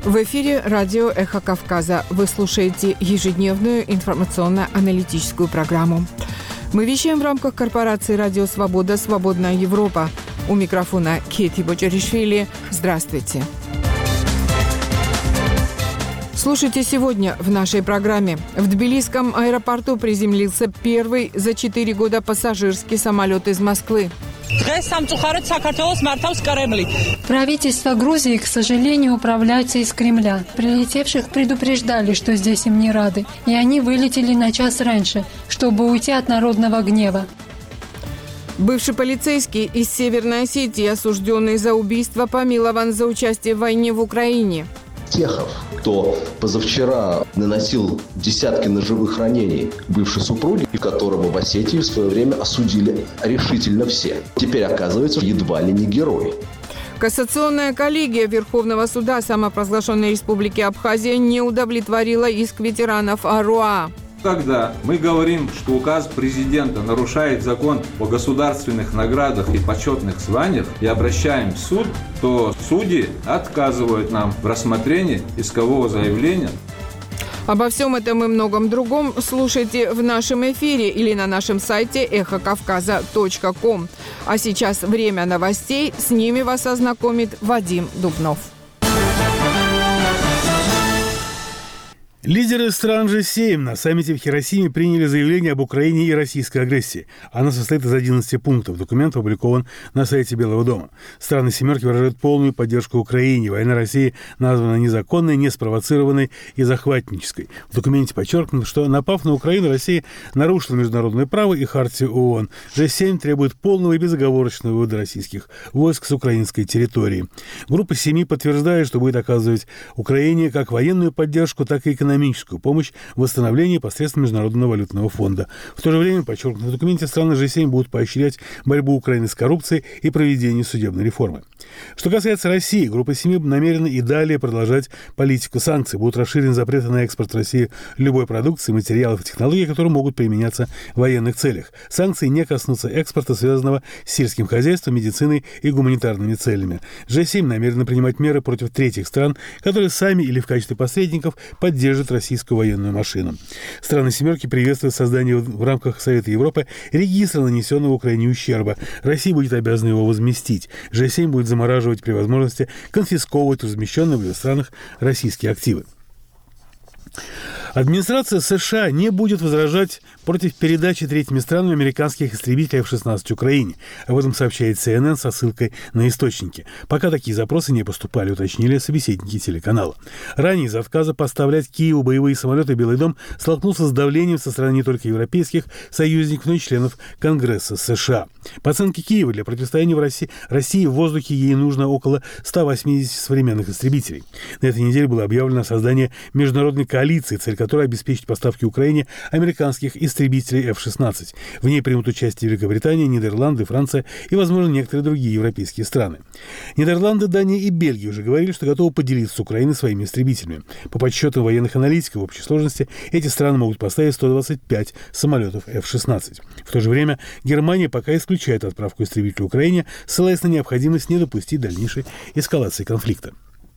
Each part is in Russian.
В эфире радио «Эхо Кавказа». Вы слушаете ежедневную информационно-аналитическую программу. Мы вещаем в рамках корпорации «Радио Свобода. Свободная Европа». У микрофона Кети Бочаришвили. Здравствуйте. Слушайте сегодня в нашей программе. В Тбилисском аэропорту приземлился первый за 4 года пассажирский самолет из Москвы. Правительство Грузии, к сожалению, управляется из Кремля. Прилетевших предупреждали, что здесь им не рады, и они вылетели на час раньше, чтобы уйти от народного гнева. Бывший полицейский из Северной Осетии, осужденный за убийство, помилован за участие в войне в Украине. Техов, кто позавчера наносил десятки ножевых ранений бывшей супруге, которого в Осетии в свое время осудили решительно все, теперь оказывается едва ли не герой. Кассационная коллегия Верховного суда самопровозглашенной Республики Абхазия не удовлетворила иск ветеранов АРОА. Когда мы говорим, что указ президента нарушает закон о государственных наградах и почетных званиях и обращаем в суд, то судьи отказывают нам в рассмотрении искового заявления. Обо всем этом и многом другом слушайте в нашем эфире или на нашем сайте эхокавказа.ком. А сейчас время новостей. С ними вас ознакомит Вадим Дубнов. Лидеры стран G7 на саммите в Хиросиме приняли заявление об Украине и российской агрессии. Оно состоит из 11 пунктов. Документ опубликован на сайте Белого дома. Страны «семерки» выражают полную поддержку Украине. Война России названа незаконной, неспровоцированной и захватнической. В документе подчеркнуто, что, напав на Украину, Россия нарушила международное право и хартию ООН. G7 требует полного и безоговорочного вывода российских войск с украинской территории. Группа 7 подтверждает, что будет оказывать Украине как военную поддержку, так и экономическую помощь в восстановлении посредством Международного валютного фонда. В то же время, подчеркнуто в документе, страны G7 будут поощрять борьбу Украины с коррупцией и проведение судебной реформы. Что касается России, группа 7 намерена и далее продолжать политику санкций. Будут расширены запреты на экспорт России любой продукции, материалов и технологий, которые могут применяться в военных целях. Санкции не коснутся экспорта, связанного с сельским хозяйством, медициной и гуманитарными целями. G7 намерена принимать меры против третьих стран, которые сами или в качестве посредников поддерживают российскую военную машину. Страны «семерки» приветствуют создание в рамках Совета Европы регистра нанесенного Украине ущерба. Россия будет обязана его возместить. G7 будет замораживать при возможности конфисковывать размещенные в ее странах российские активы. Администрация США не будет возражать против передачи третьими странами американских истребителей F-16 Украине. Об этом сообщает CNN со ссылкой на источники. Пока такие запросы не поступали, уточнили собеседники телеканала. Ранее из-за отказа поставлять Киеву боевые самолеты Белый дом столкнулся с давлением со стороны не только европейских союзников, но и членов Конгресса США. По оценке Киева, для противостояния России в воздухе ей нужно около 180 современных истребителей. На этой неделе было объявлено создание международной коалиции, цель которой обеспечить поставки Украине американских истребителей F-16. В ней примут участие Великобритания, Нидерланды, Франция и, возможно, некоторые другие европейские страны. Нидерланды, Дания и Бельгия уже говорили, что готовы поделиться с Украиной своими истребителями. По подсчетам военных аналитиков, в общей сложности эти страны могут поставить 125 самолетов F-16. В то же время Германия пока исключает отправку истребителей Украине, ссылаясь на необходимость не допустить дальнейшей эскалации конфликта.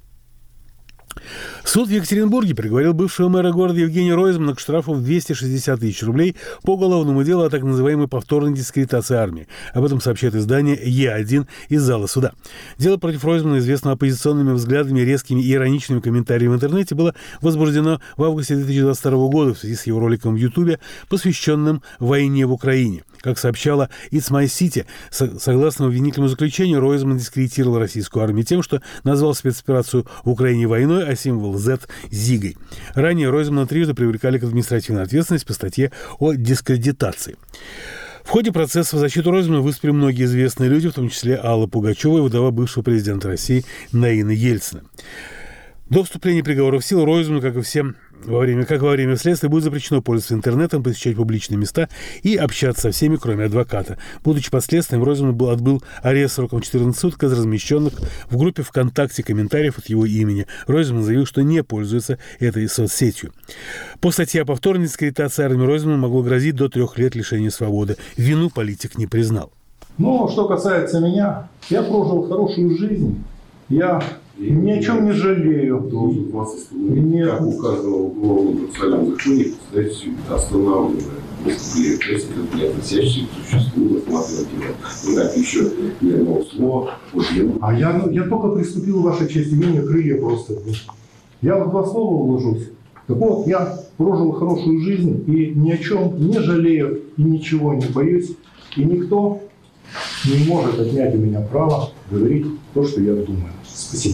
Суд в Екатеринбурге приговорил бывшего мэра города Евгения Ройзмана к штрафу в 260 тысяч рублей по уголовному делу о так называемой повторной дискредитации армии. Об этом сообщает издание Е1 из зала суда. Дело против Ройзмана, известного оппозиционными взглядами, резкими и ироничными комментариями в интернете, было возбуждено в августе 2022 года в связи с его роликом в Ютубе, посвященным войне в Украине. Как сообщала It's My City, согласно обвинительному заключению, Ройзман дискредитировал российскую армию тем, что назвал спецоперацию в Украине войной, а символ Z – Зигой. Ранее Ройзмана трижды привлекали к административной ответственности по статье о дискредитации. В ходе процесса в защиту Ройзмана выступили многие известные люди, в том числе Алла Пугачева и вдова бывшего президента России Наина Ельцина. До вступления приговора в силу Ройзману, как и всем во время следствия, будет запрещено пользоваться интернетом, посещать публичные места и общаться со всеми, кроме адвоката. Будучи под следствием, Ройзман отбыл арест сроком 14 суток из размещенных в группе ВКонтакте комментариев от его имени. Ройзман заявил, что не пользуется этой соцсетью. По статье о повторной дискредитации армии Ройзману могло грозить до 3 лет лишения свободы. Вину политик не признал. Но что касается меня, я прожил хорошую жизнь. Я Ни о чем не жалею. Должен вас остановить. Как указано в уголовном процессуальном законе, председатель останавливает преступление, то есть это не относящееся к существу рассматривать его. Ну как еще ни одного слова по делу. А я только приступил, ваша честь, имение крылья просто. Я в 2 слова уложусь. Так вот, я прожил хорошую жизнь и ни о чем не жалею и ничего не боюсь. И никто не может отнять у меня право говорить то, что я думаю. Спасибо.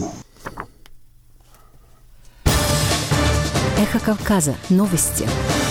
Эхо Кавказа. Новости.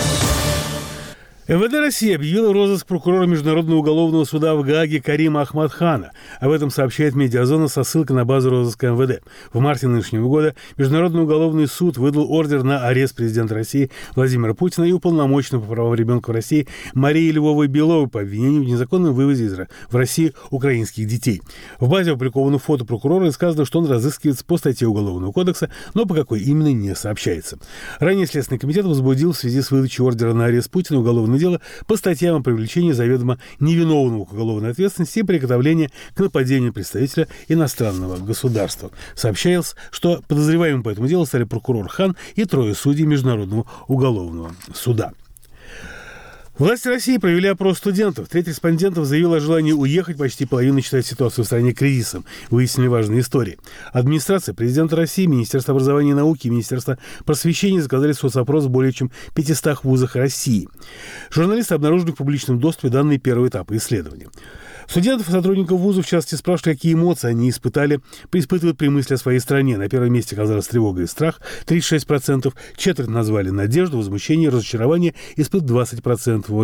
МВД России объявила розыск прокурора Международного уголовного суда в Гааге Карима Ахмадхана. Об этом сообщает «Медиазона» со ссылкой на базу розыска МВД. В марте нынешнего года Международный уголовный суд выдал ордер на арест президента России Владимира Путина и уполномоченного по правам ребенка в России Марии Львовой-Беловой по обвинению в незаконном вывозе в Россию украинских детей. В базе опубликовано фото прокурора и сказано, что он разыскивается по статье Уголовного кодекса, но по какой именно не сообщается. Ранее Следственный комитет возбудил в связи с выдачей ордера на арест Путина уголовное дело по статьям о привлечении заведомо невиновного к уголовной ответственности и приготовлении к нападению представителя иностранного государства. Сообщалось, что подозреваемым по этому делу стали прокурор Хан и 3 судей Международного уголовного суда. Власти России провели опрос студентов. Треть респондентов заявила о желании уехать, почти половина считает ситуацию в стране кризисом. Выяснили важные истории. Администрация президента России, Министерство образования и науки и Министерство просвещения заказали соцопрос в более чем 500 вузах России. Журналисты обнаружили в публичном доступе данные первого этапа исследования. Студентов и сотрудников вузов в частности спрашивали, какие эмоции они испытывают при мысли о своей стране. На первом месте оказалась тревога и страх – 36%. Четверть назвали надежду, возмущение, разочарование, испытывают 20%.